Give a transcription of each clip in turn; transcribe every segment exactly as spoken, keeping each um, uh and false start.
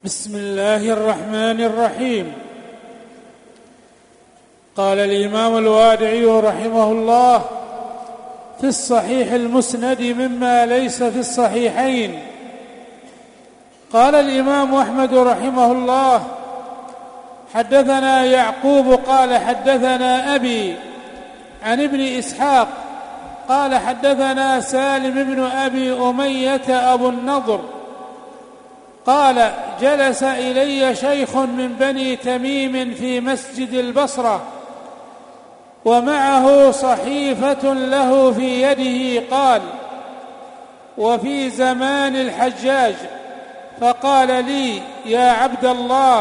بسم الله الرحمن الرحيم. قال الإمام الوادعي رحمه الله في الصحيح المسند مما ليس في الصحيحين. قال الإمام أحمد رحمه الله حدثنا يعقوب قال حدثنا أبي عن ابن إسحاق قال حدثنا سالم بن أبي أمية أبو النضر قال جلس إلي شيخ من بني تميم في مسجد البصرة ومعه صحيفة له في يده، قال وفي زمان الحجاج، فقال لي يا عبد الله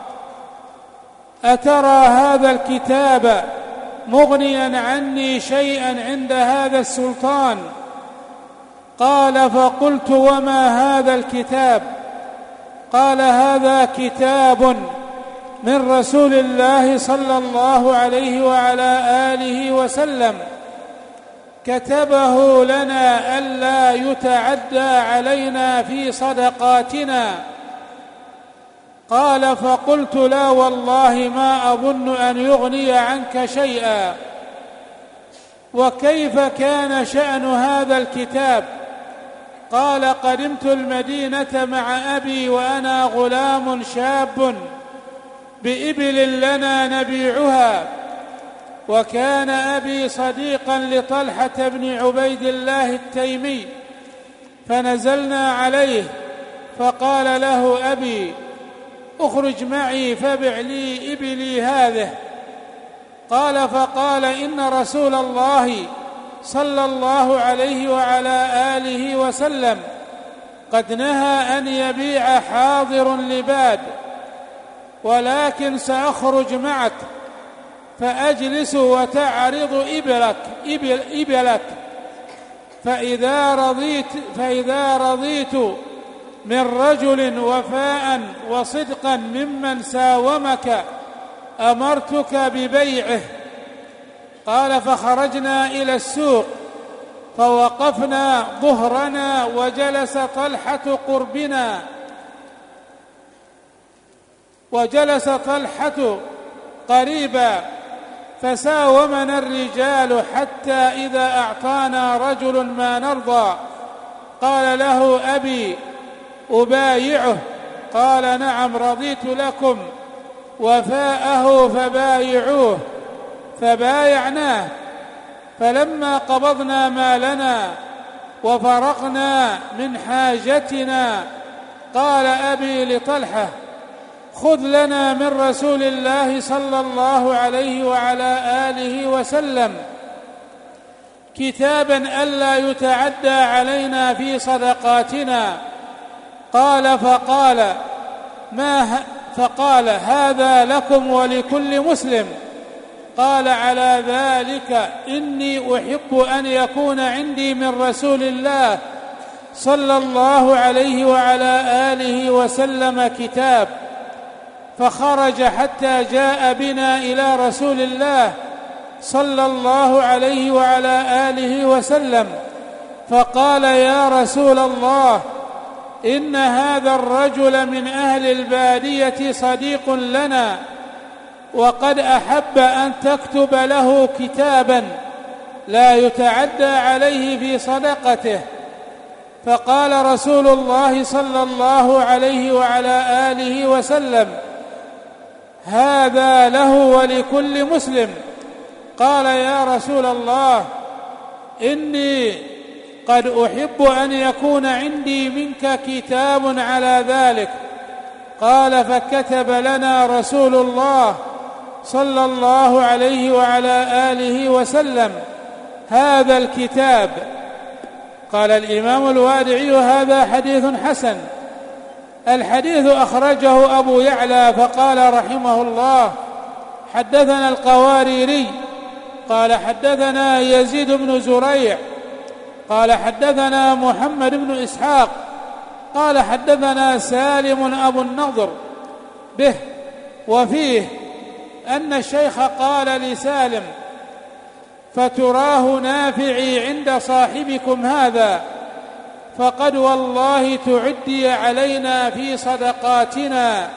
أترى هذا الكتاب مغنيا عني شيئا عند هذا السلطان؟ قال فقلت وما هذا الكتاب؟ قال هذا كتاب من رسول الله صلى الله عليه وعلى آله وسلم كتبه لنا ألا يتعدى علينا في صدقاتنا. قال فقلت لا والله ما أظن أن يغني عنك شيئا. وكيف كان شأن هذا الكتاب؟ قال قدمت المدينة مع أبي وأنا غلام شاب بإبل لنا نبيعها، وكان أبي صديقا لطلحة بن عبيد الله التيمي، فنزلنا عليه فقال له أبي اخرج معي فبع لي إبلي هذه. قال فقال إن رسول الله صلى الله عليه وعلى آله وسلم قد نهى أن يبيع حاضر لباد، ولكن سأخرج معك فأجلس وتعرض إبلك, إبل إبلك فإذا رضيت, فإذا رضيت من رجل وفاء وصدقا ممن ساومك أمرتك ببيعه. قال فخرجنا إلى السوق فوقفنا ظهرنا وجلس طلحة قربنا وجلس طلحة قريبا، فساومنا الرجال حتى إذا أعطانا رجل ما نرضى قال له أبي أبايعه؟ قال نعم رضيت لكم وفاءه فبايعوه. فبايعناه. فلما قبضنا مالنا وفرغنا من حاجتنا قال أبي لطلحة خذ لنا من رسول الله صلى الله عليه وعلى آله وسلم كتابا ألا يتعدى علينا في صدقاتنا. قال فقال ما فقال هذا لكم ولكل مسلم. قال على ذلك إني أحب أن يكون عندي من رسول الله صلى الله عليه وعلى آله وسلم كتاب. فخرج حتى جاء بنا إلى رسول الله صلى الله عليه وعلى آله وسلم فقال يا رسول الله إن هذا الرجل من أهل البادية صديق لنا، وقد أحب أن تكتب له كتابا لا يتعدى عليه في صدقته. فقال رسول الله صلى الله عليه وعلى آله وسلم هذا له ولكل مسلم. قال يا رسول الله إني قد أحب أن يكون عندي منك كتاب على ذلك. قال فكتب لنا رسول الله صلى الله عليه وعلى آله وسلم هذا الكتاب. قال الإمام الوادعي هذا حديث حسن. الحديث أخرجه أبو يعلى فقال رحمه الله حدثنا القواريري قال حدثنا يزيد بن زريع قال حدثنا محمد بن إسحاق قال حدثنا سالم أبو النضر به، وفيه أن الشيخ قال لسالم فتراه نافعي عند صاحبكم هذا؟ فقد والله تعدي علينا في صدقاتنا.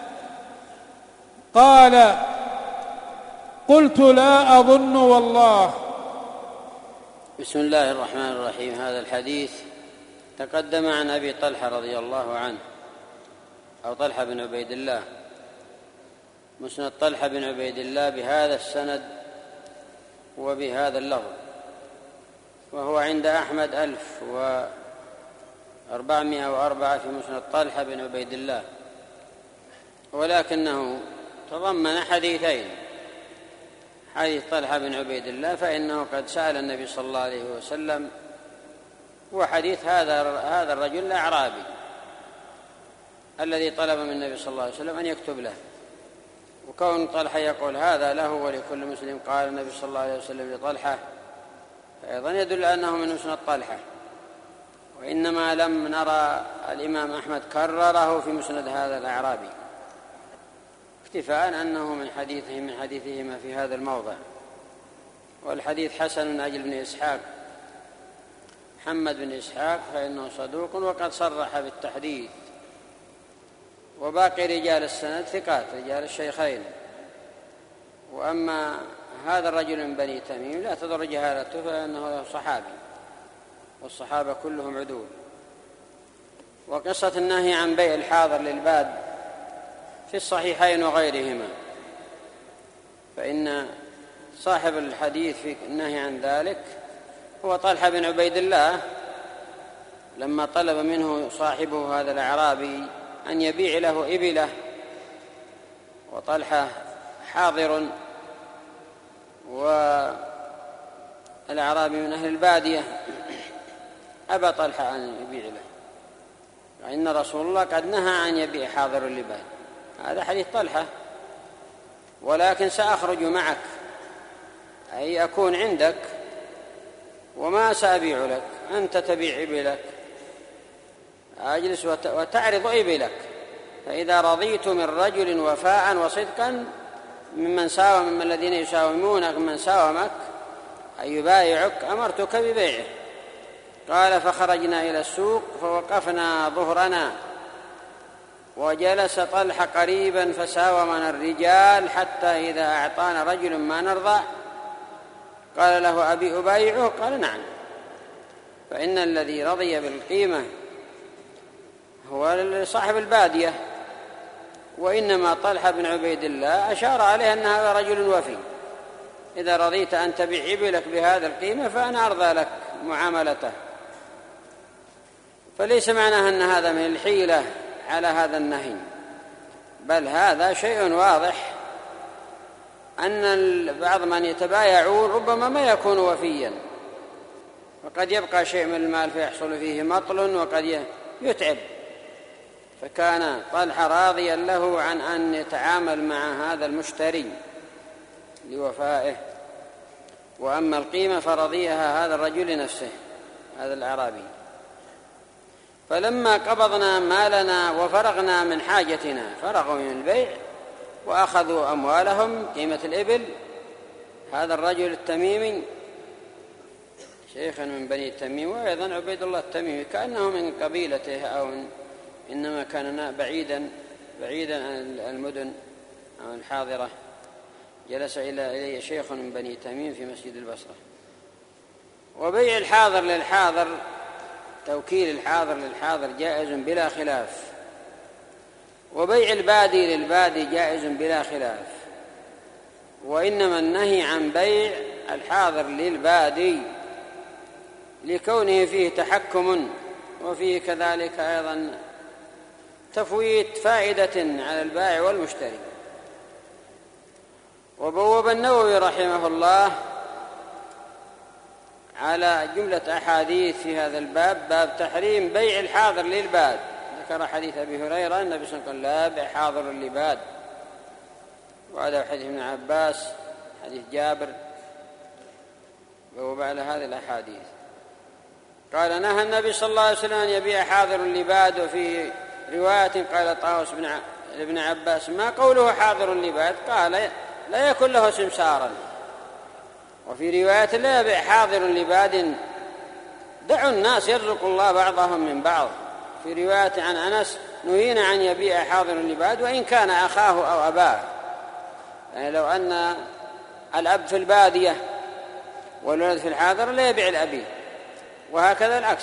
قال: قلت: لا أظن والله. بسم الله الرحمن الرحيم. هذا الحديث تقدم عن أبي طلحة رضي الله عنه، أو طلحة بن عبيد الله، مسند طلحة بن عبيد الله بهذا السند وبهذا اللفظ، وهو عند أحمد ألف وأربعمائة وأربعة في مسند طلحة بن عبيد الله، ولكنه تضمن حديثين: حديث طلحة بن عبيد الله فإنه قد سأل النبي صلى الله عليه وسلم، وحديث هذا هذا الرجل الأعرابي الذي طلب من النبي صلى الله عليه وسلم أن يكتب له. وكون طلحة يقول هذا له ولكل مسلم قال النبي صلى الله عليه وسلم لطلحة، فأيضا يدل أنه من مسند طلحة، وإنما لم نرى الإمام أحمد كرره في مسند هذا الأعرابي، اكتفاء أنه من حديثه من حديثهما في هذا الموضع. والحديث حسن من أجل ابن إسحاق، محمد بن إسحاق، فإنه صدوق وقد صرح بالتحديث، وباقي رجال السند ثقات رجال الشيخين. وأما هذا الرجل من بني تميم لا تضر جهالته، فإنه صحابي، والصحابة كلهم عدول. وقصة النهي عن بيع الحاضر للباد في الصحيحين وغيرهما، فإن صاحب الحديث في النهي عن ذلك هو طلحة بن عبيد الله، لما طلب منه صاحبه هذا الأعرابي أن يبيع له إبله، وطلحة حاضر والأعرابي من أهل البادية، أبى طلحة أن يبيع له، فإن رسول الله قد نهى أن يبيع حاضر اللباد. هذا حديث طلحة: ولكن سأخرج معك، أي أكون عندك وما سأبيع لك، أنت تبيع إبلك، أجلس وتعرض إبلك، فإذا رضيت من رجل وفاء وصدقا ممن ساوم ممن الذين يساومونك ممن ساومك أي يبايعك أمرتك ببيعه. قال: فخرجنا إلى السوق فوقفنا ظهرنا، وجلس طلحة قريبا فساومنا الرجال، حتى إذا أعطانا رجل ما نرضى قال له: أبي أبايعه؟ قال: نعم. فإن الذي رضي بالقيمة هو صاحب البادية، وإنما طلحة بن عبيد الله أشار عليه أن هذا رجل وفي، إذا رضيت أن تبيع إبلك بهذا القيمة فأنا أرضى لك معاملته. فليس معناه أن هذا من الحيلة على هذا النهي، بل هذا شيء واضح أن بعض من يتبايعون ربما ما يكون وفيا، وقد يبقى شيء من المال فيحصل فيه مطل وقد يتعب، فكان طلحة راضيا له عن أن يتعامل مع هذا المشتري لوفائه. وأما القيمة فرضيها هذا الرجل لنفسه، هذا الأعرابي. فلما قبضنا مالنا وفرغنا من حاجتنا، فرغوا من البيع وأخذوا أموالهم قيمة الإبل. هذا الرجل التميمي شيخا من بني تميم، وأيضا عبيد الله التميمي، كأنه من قبيلته أو من إنما كان بعيدا بعيدا عن المدن أو الحاضرة. جلس إلي شيخ من بني تميم في مسجد البصرة. وبيع الحاضر للحاضر، توكيل الحاضر للحاضر جائز بلا خلاف، وبيع البادي للبادي جائز بلا خلاف، وإنما النهي عن بيع الحاضر للبادي لكونه فيه تحكم، وفيه كذلك أيضا تفويت فائدة على البائع والمشتري. وبوب النووي رحمه الله على جملة أحاديث في هذا الباب، باب تحريم بيع الحاضر للباد. ذكر حديث أبي هريرة النبي صلى الله عليه وسلم لا بيع حاضر للباد، وهذا حديث ابن عباس، حديث جابر، بوب على هذه الأحاديث. قال: نهى النبي صلى الله عليه وسلم أن يبيع حاضر للباد. وفي رواية قال طاووس بن عباس: ما قوله حاضر للباد؟ قال: لا يكن له سمسارا. وفي رواية: لا يبيع حاضر لباد دعوا الناس يرزق الله بعضهم من بعض. في رواية عن أنس: نهينا أن يبيع حاضر لباد وإن كان أخاه أو أباه. يعني لو أن الأب في البادية والولد في الحاضر لا يبيع الأبي، وهكذا العكس.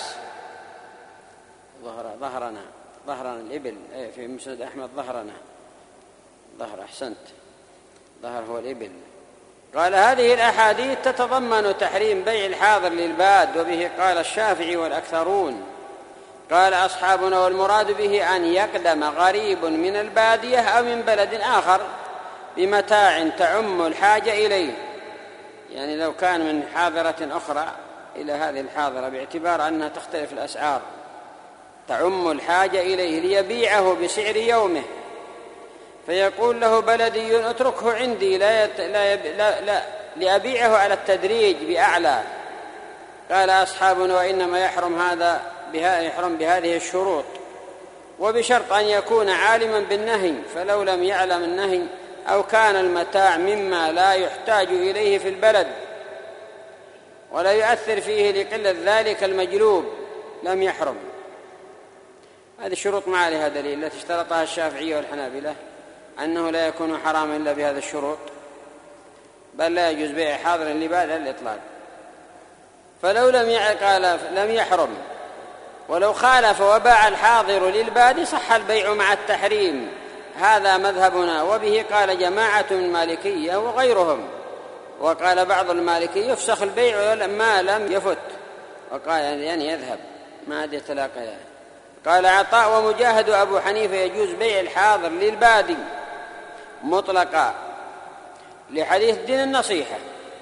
ظهر ظهرنا ظهرنا الإبل في مسند أحمد، ظهرنا ظهر أحسنت ظهر هو الإبل. قال: هذه الأحاديث تتضمن تحريم بيع الحاضر للباد، وبه قال الشافعي والأكثرون. قال أصحابنا: والمراد به أن يقدم غريب من البادية أو من بلد آخر بمتاع تعم الحاجة إليه. يعني لو كان من حاضرة أخرى إلى هذه الحاضرة، باعتبار أنها تختلف الأسعار، تعم الحاجة إليه ليبيعه بسعر يومه، فيقول له بلدي: اتركه عندي لا, يت... لا, يب... لا... لا لأبيعه على التدريج بأعلى. قال أصحابنا: وإنما يحرم هذا بها... يحرم بهذه الشروط، وبشرط أن يكون عالما بالنهي، فلو لم يعلم النهي أو كان المتاع مما لا يحتاج إليه في البلد ولا يؤثر فيه لقلة ذلك المجلوب لم يحرم. هذه الشروط ما عليها دليل، التي اشترطها الشافعية والحنابلة أنه لا يكون حراما إلا بهذه الشروط، بل لا يجوز بيع حاضر لباد على الإطلاق. فلو لم يعقل لم يحرم، ولو خالف وباع الحاضر للباد صح البيع مع التحريم. هذا مذهبنا، وبه قال جماعة من المالكية وغيرهم. وقال بعض المالكية: يفسخ البيع ما لم يفت، وقال يعني يذهب ما عاد يتلاقى. قال عطاء ومجاهد أبو حنيفة: يجوز بيع الحاضر للبادي مطلقا، لحديث دين النصيحة.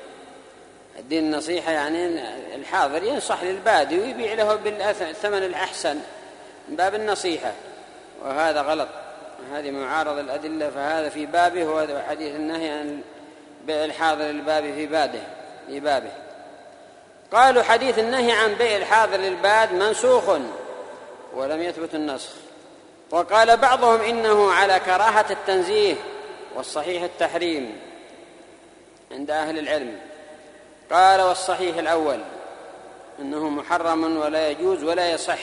الدين النصيحة يعني الحاضر ينصح للبادي ويبيع له بالثمن الأحسن من باب النصيحة، وهذا غلط، هذه معارض الأدلة. فهذا في بابه، هو حديث النهي عن بيع الحاضر للباب في بابه في بابه. قالوا: حديث النهي عن بيع الحاضر للباد منسوخ ولم يثبت النسخ. وقال بعضهم: إنه على كراهة التنزيه، والصحيح التحريم عند أهل العلم. قال: والصحيح الأول إنه محرم ولا يجوز ولا يصح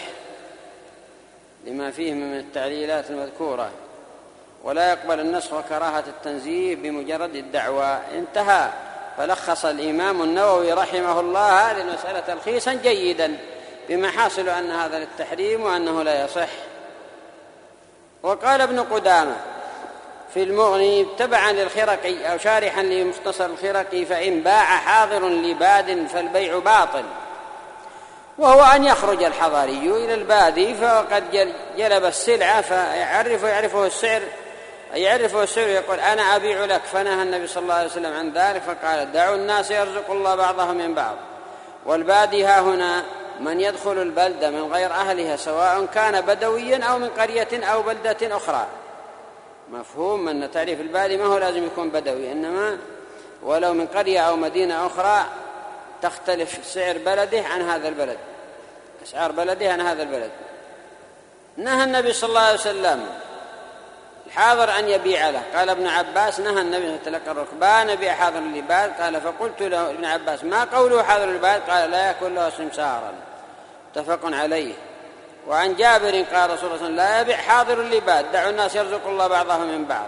لما فيه من التعليلات المذكورة، ولا يقبل النسخ وكراهة التنزيه بمجرد الدعوى. انتهى. فلخص الإمام النووي رحمه الله هذه المسألة تلخيصا جيدا، بما حاصل أن هذا للتحريم وأنه لا يصح. وقال ابن قدامة في المغني تبعا للخرقي أو شارحا لمختصر الخرقي: فإن باع حاضر لباد فالبيع باطل، وهو أن يخرج الحضري إلى البادي فقد جلب السلعة فيعرف يعرفه السعر يعرفه السعر يقول: أنا أبيع لك. فنهى النبي صلى الله عليه وسلم عن ذلك، فقال: دعوا الناس يرزق الله بعضهم من بعض. والبادي ها هنا من يدخل البلدة من غير أهلها، سواء كان بدويا أو من قرية أو بلدة أخرى. مفهوم أن تعريف البادي ما هو لازم يكون بدوي، إنما ولو من قرية أو مدينة أخرى تختلف سعر بلده عن هذا البلد، أسعار بلده عن هذا البلد. نهى النبي صلى الله عليه وسلم الحاضر أن يبيع له. قال ابن عباس: نهى النبي تلقى الركبان بيع حاضر للباد. قال: فقلت له ابن عباس: ما قوله حاضر للباد؟ قال: لا يكون له سمسارا. متفق عليه. وعن جابر قال رسول الله صلى الله عليه وسلم: لا يبيع حاضر للباد، دعوا الناس يرزق الله بعضهم من بعض.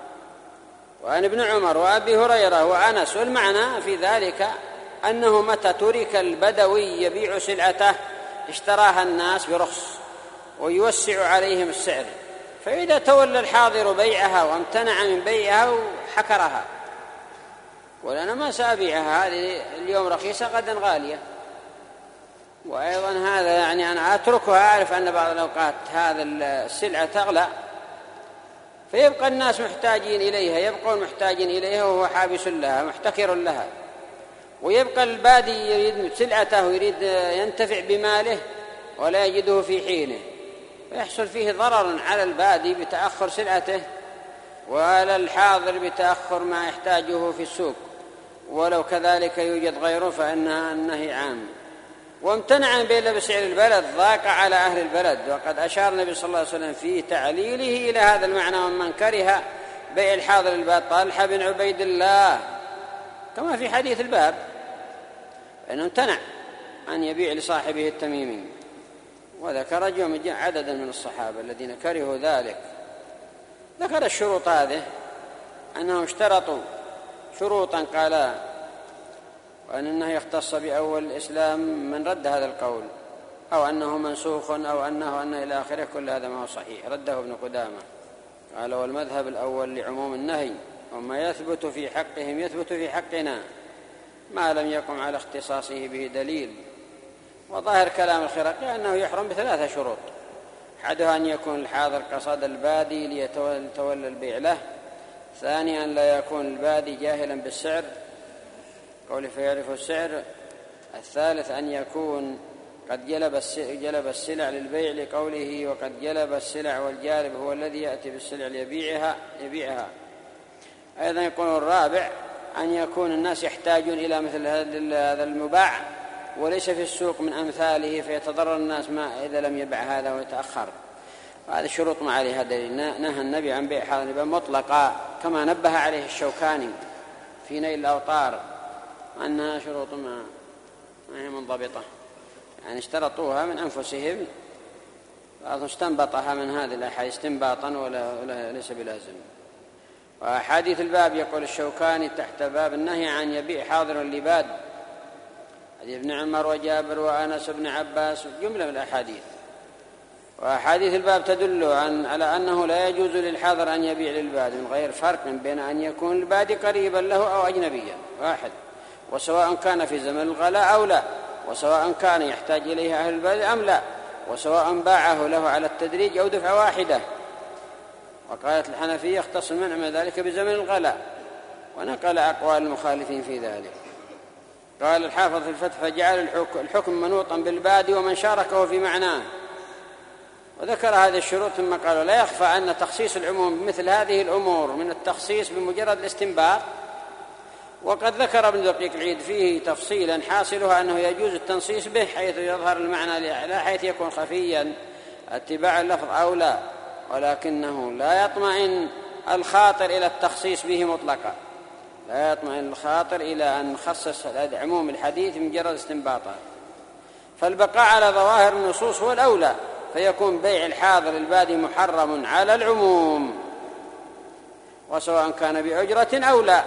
وعن ابن عمر وأبي هريرة وأنس. والمعنى في ذلك أنه متى ترك البدوي يبيع سلعته اشتراها الناس برخص ويوسع عليهم السعر، فإذا تولى الحاضر بيعها وامتنع من بيعها حكرها، وأنا ما سأبيعها، هذه اليوم رخيصة غدا غالية. وأيضا هذا يعني أنا أتركها، أعرف أن بعض الأوقات هذا السلعة تغلى فيبقى الناس محتاجين إليها، يبقون محتاجين إليها وهو حابس لها محتكر لها، ويبقى البادي يريد سلعته ويريد ينتفع بماله ولا يجده في حينه، فيحصل فيه ضرر على البادي بتأخر سلعته وعلى الحاضر بتأخر ما يحتاجه في السوق. ولو كذلك يوجد غيره فإنها النهي عام. وامتنع من بيع بسعر البلد ضاق على أهل البلد، وقد أشار النبي صلى الله عليه وسلم في تعليله إلى هذا المعنى: ومن كره بيع الحاضر للباد طلحة بن عبيد الله، كما في حديث الباب، فإنه امتنع أن يبيع لصاحبه التميمي. وذكر عددا من الصحابة الذين كرهوا ذلك. ذكر الشروط هذه أنهم اشترطوا شروطا قالا، وأن النهي يختص بأول الإسلام من رد هذا القول، أو أنه منسوخ، أو أنه أنه إلى آخره. كل هذا ما هو صحيح، رده ابن قدامة. قال والمذهب الأول لعموم النهي، وما يثبت في حقهم يثبت في حقنا ما لم يقم على اختصاصه به دليل. وظاهر كلام الخرقي أنه يحرم بثلاثة شروط: أحدها أن يكون الحاضر قصد البادي ليتولى البيع له. ثانيا أن لا يكون البادي جاهلا بالسعر، قوله فيعرف السعر. الثالث أن يكون قد جلب جلب السلع للبيع، لقوله وقد جلب السلع، والجالب هو الذي يأتي بالسلع ليبيعها يبيعها. أيضا يكون الرابع أن يكون الناس يحتاجون إلى مثل هذا المباع وليس في السوق من أمثاله، فيتضرر الناس ما إذا لم يبع هذا ويتأخر. هذه الشروط ما عليها دليل. نهى النبي عن بيع حاضر الربا مطلقا، كما نبه عليه الشوكاني في نيل الأوطار أنها شروط ما هي منضبطة، يعني اشترطوها من أنفسهم، بعضهم استنبطها من هذه الأحاديث استنباطا ولا, ولا ليس بلازم. وأحاديث الباب يقول الشوكاني تحت باب النهي عن يبيع حاضر اللباد، حديث ابن عمر وجابر وأنس بن عباس، جملة من الأحاديث. وأحاديث الباب تدل عن على أنه لا يجوز للحاضر أن يبيع للباد، من غير فرق بين أن يكون البادي قريبا له أو أجنبيا، واحد، وسواء كان في زمن الغلاء أو لا، وسواء كان يحتاج إليه أهل البلد أم لا، وسواء باعه له على التدريج أو دفعة واحدة. وقالت الحنفية يختص المنع من ذلك بزمن الغلاء، ونقل أقوال المخالفين في ذلك. قال الحافظ في الفتح فجعل الحكم منوطا بالبادي ومن شاركه في معناه. وذكر هذه الشروط ثم قالوا لا يخفى أن تخصيص العموم بمثل هذه الأمور من التخصيص بمجرد الاستنباط. وقد ذكر ابن دقيق العيد فيه تفصيلا حاصلها أنه يجوز التنصيص به حيث يظهر المعنى لا حيث يكون خفيا اتباع اللفظ أو لا، ولكنه لا يطمئن الخاطر إلى التخصيص به مطلقا، لا يطمئن الخاطر إلى أن نخصص عموم الحديث مجرد استنباطا. فالبقاء على ظواهر النصوص هو الأولى، فيكون بيع الحاضر البادي محرم على العموم، وسواء كان بأجرة أو لا.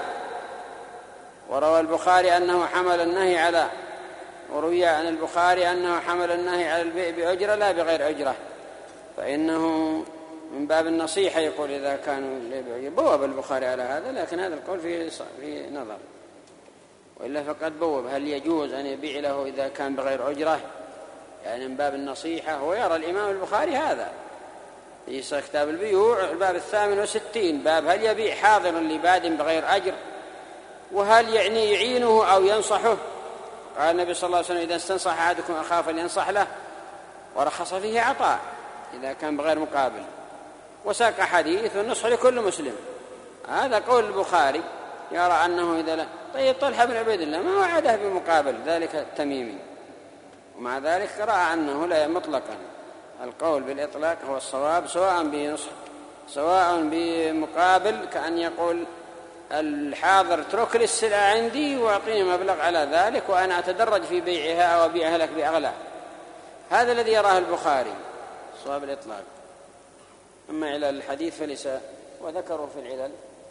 وروى البخاري أنه حمل النهي على وروي عن البخاري أنه حمل النهي على البيع بأجرة لا بغير أجرة، فإنه من باب النصيحة يقول إذا كانوا بأجرة. بوب البخاري على هذا، لكن هذا القول فيه في نظر، وإلا فقد بوب هل يجوز أن يبيع له إذا كان بغير أجرة، يعني من باب النصيحة. ويرى الإمام البخاري هذا في كتاب البيوع الباب الثامن وستين، باب هل يبيع حاضر لباد بغير أجر، وهل يعني يعينه أو ينصحه. قال النبي صلى الله عليه وسلم إذا استنصح أحدكم أخاه فلينصح له، ورخص فيه عطاء إذا كان بغير مقابل، وساق حديث والنصح لكل مسلم. هذا قول البخاري، يرى أنه إذا لا. طيب طلحة بن عبيد الله ما وعده بمقابل ذلك التميمي، ومع ذلك رأى أنه لا مطلقا القول بالإطلاق هو الصواب، سواء بنصح سواء بمقابل، كأن يقول الحاضر اترك لي السلعة عندي واعطيني مبلغ على ذلك وأنا أتدرج في بيعها أو أبيعها لك بأغلى. هذا الذي يراه البخاري صواب الإطلاق. أما علل الحديث فليس، وذكروا في العلل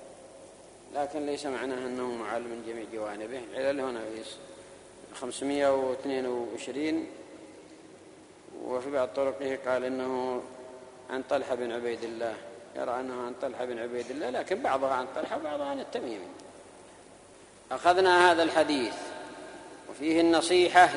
لكن ليس معناه أنه معلم من جميع جوانبه. العلل هنا خمسمائة واثنين وعشرين، وفي بعض طرقه قال إنه عن طلحة بن عبيد الله، يرى أنه عن طلحة بن عبيد الله، لكن بعضها عن طلحة وبعضها عن التميمي. أخذنا هذا الحديث وفيه النصيحة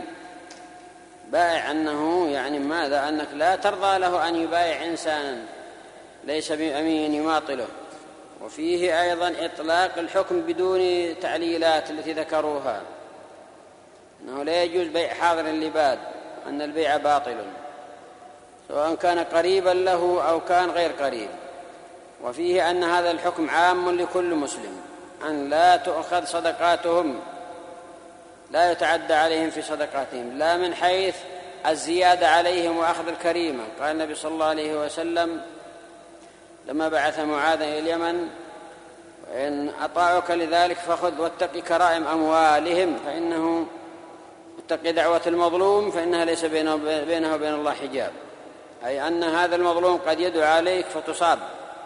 للبائع أنه يعني ماذا أنك لا ترضى له أن يبايع إنسانا ليس بأمين يماطله. وفيه أيضا إطلاق الحكم بدون تعليلات التي ذكروها، أنه لا يجوز بيع حاضر اللباد، أن البيع باطل سواء كان قريبا له أو كان غير قريب. وفيه أن هذا الحكم عام لكل مسلم، أن لا تؤخذ صدقاتهم، لا يتعدى عليهم في صدقاتهم، لا من حيث الزيادة عليهم وأخذ الكريمة. قال النبي صلى الله عليه وسلم لما بعث معاذا إلى اليمن إن أطاعك لذلك فخذ واتق كرائم أموالهم، فإنه اتق دعوة المظلوم فإنها ليس بينه بينه وبين الله حجاب، أي أن هذا المظلوم قد يدعو عليك فتصاب.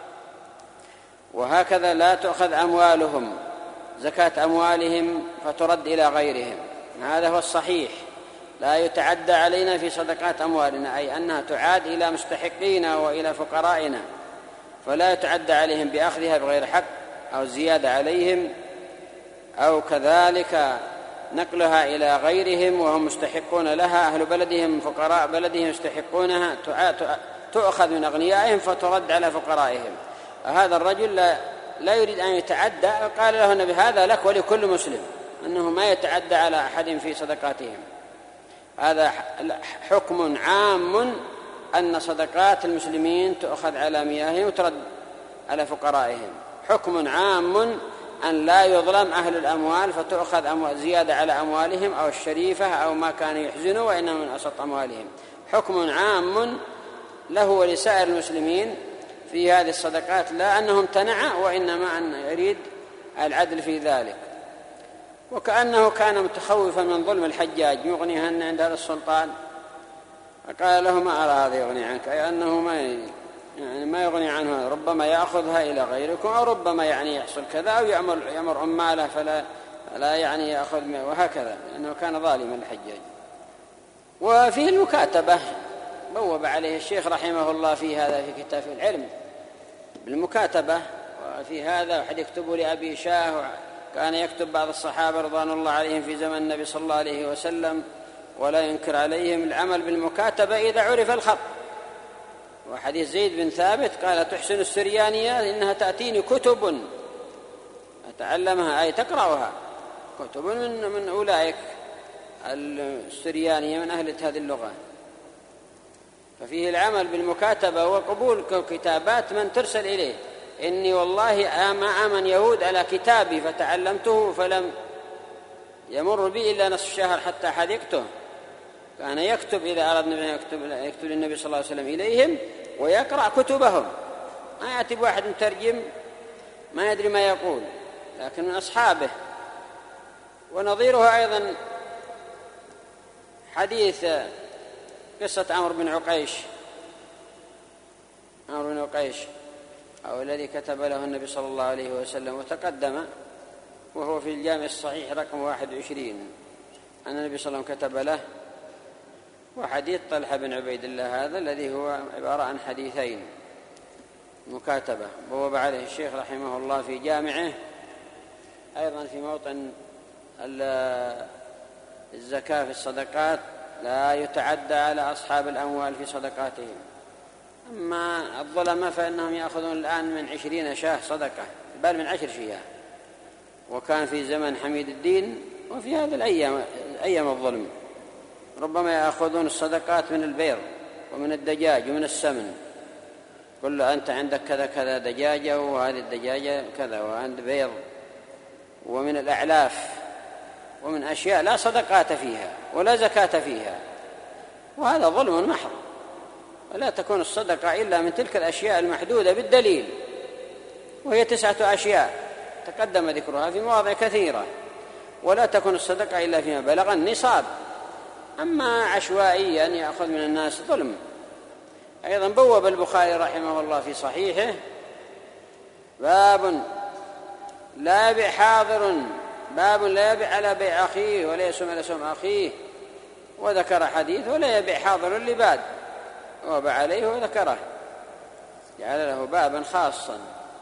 وهكذا لا تؤخذ أموالهم، زكاة أموالهم فترد إلى غيرهم، هذا هو الصحيح. لا يتعدى علينا في صدقات أموالنا، أي أنها تعاد إلى مستحقين وإلى فقرائنا، فلا يتعدى عليهم بأخذها بغير حق أو زيادة عليهم، أو كذلك نقلها إلى غيرهم وهم مستحقون لها، أهل بلدهم فقراء بلدهم يستحقونها، تؤخذ من أغنيائهم فترد على فقرائهم. هذا الرجل لا, لا يريد أن يتعدى، قال له النبي هذا لك ولكل مسلم، أنه ما يتعدى على أحد في صدقاتهم. هذا حكم عام أن صدقات المسلمين تؤخذ على مياههم وترد على فقرائهم، حكم عام أن لا يظلم أهل الأموال فتؤخذ أموال زيادة على أموالهم أو الشريفة أو ما كان يحزنه وإنما من أسط أموالهم، حكم عام له ولسائر المسلمين في هذه الصدقات، لا أنه امتنع وإنما أن يريد العدل في ذلك. وكأنه كان متخوفا من ظلم الحجاج يغنيهن عند هذا السلطان، فقال له ما أرى هذا يغني عنك، أي أنه ما يعني ما يغني عنه، ربما يأخذها إلى غيركم، أو ربما يعني يحصل كذا أو يأمر, يأمر أماله فلا لا يعني يأخذ، وهكذا، لأنه كان ظالما الحجاج. وفيه المكاتبة بوب عليه الشيخ رحمه الله في هذا في كتاب العلم بالمكاتبة، وفي هذا أحد يكتب لأبي شاه، كان يكتب بعض الصحابة رضوان الله عليهم في زمن النبي صلى الله عليه وسلم ولا ينكر عليهم العمل بالمكاتبة إذا عرف الخط. وحديث زيد بن ثابت قال تحسن السريانية إنها تأتيني كتب أتعلمها، أي تقرأها، كتب من, من أولئك السريانية من أهل هذه اللغة. ففيه العمل بالمكاتبة وقبول كتابات من ترسل إليه. إني والله ما آمن يهود على كتابي فتعلمته فلم يمر بي إلا نصف شهر حتى حذقته. كان يكتب إذا أراد النبي يكتب, يكتب للنبي صلى الله عليه وسلم إليهم ويقرأ كتبهم، ما يأتي بواحد مترجم ما يدري ما يقول، لكن من أصحابه. ونظيره أيضا حديث قصة عمرو بن عقيش عمرو بن عقيش أو الذي كتب له النبي صلى الله عليه وسلم وتقدم، وهو في الجامع الصحيح رقم واحد وعشرين أن النبي صلى الله عليه وسلم كتب له. وحديث طلحة بن عبيد الله هذا الذي هو عبارة عن حديثين مكاتبة بوب عليه الشيخ رحمه الله في جامعه، أيضا في موطن الزكاة في الصدقات لا يتعدى على أصحاب الأموال في صدقاتهم. أما الظلمة فإنهم يأخذون الآن من عشرين شاه صدقة، بل من عشر شياه، وكان في زمن حميد الدين وفي هذه الأيام أيام الظلم ربما يأخذون الصدقات من البيض ومن الدجاج ومن السمن، قل له أنت عندك كذا كذا دجاجة وهذه الدجاجة كذا وعند بيض، ومن الأعلاف ومن أشياء لا صدقات فيها ولا زكاة فيها، وهذا ظلم محض. ولا تكون الصدقة إلا من تلك الأشياء المحدودة بالدليل، وهي تسعة أشياء تقدم ذكرها في مواضع كثيرة. ولا تكون الصدقة إلا فيما بلغ النصاب، أما عشوائيا يأخذ من الناس ظلم. أيضا بوب البخاري رحمه الله في صحيحه باب لا يبيع حاضر، باب لا يبيع على بيع أخيه ولا يسم على سم أخيه، وذكر حديث ولا يبيع حاضر لباد وبع عليه وذكره، جعل له بابا خاصا.